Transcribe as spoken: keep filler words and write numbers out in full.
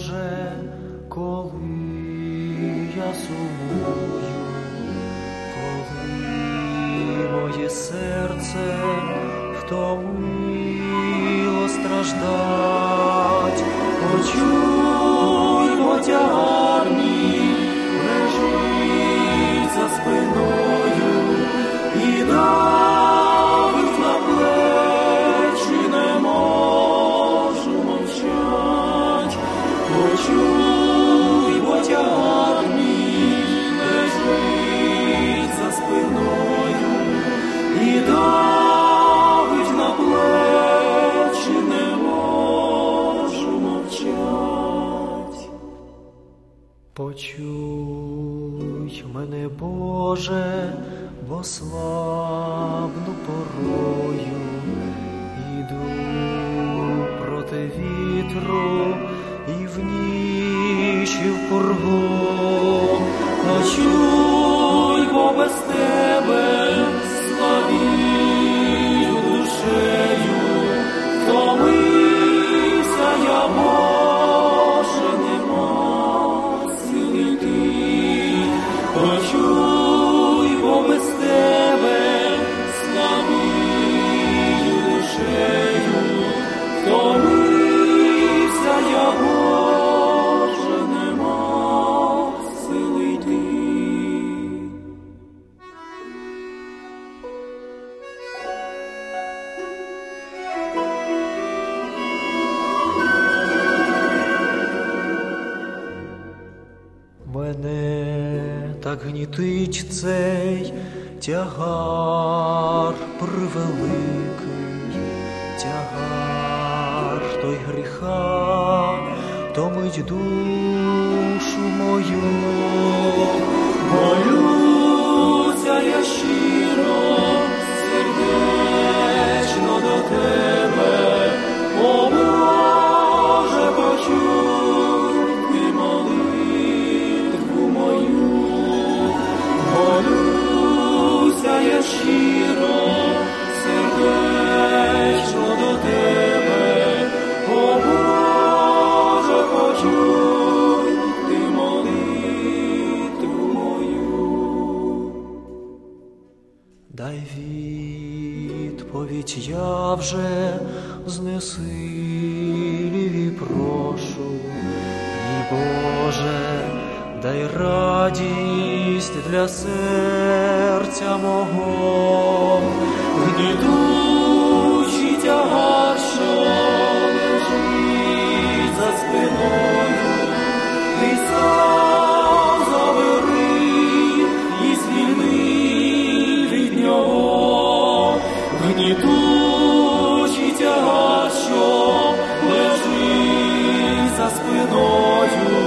Боже, коли я сумую, коли моє серце втомило страждать, почуй, бо тягар мій лежить за спиною і давить на плечі, не можу мовчать. Почуй, бо тягар мій лежить за спиною і давить на плечі, не можу мовчать. Почуй мене, Боже, бо слабну порою, іду проти вітру і в ніч, і в пургу. Почуй, бо без тебе слабію душею, втомився я, Боже, нема сил йти. Почуй, бо без тебе слабію душею, втомився я, Боже, нема сил йти. Мене так гнітить цей тягар превеликий, тягар той гріха, томить душу мою. Молюся я щиро, сердечно до тебе, о Боже, почуй ти молитву мою. Молюся я щиро, сердечно до тебе, о Боже, почуй ти молитву мою. Дай відповідь, я вже знесилів і прошу, мій Боже, дай радість для серця мого. Гнітучий тягар, що лежить за спиною, ти сам забери і звільни від нього. Гнітучий тягар, що лежить за спиною,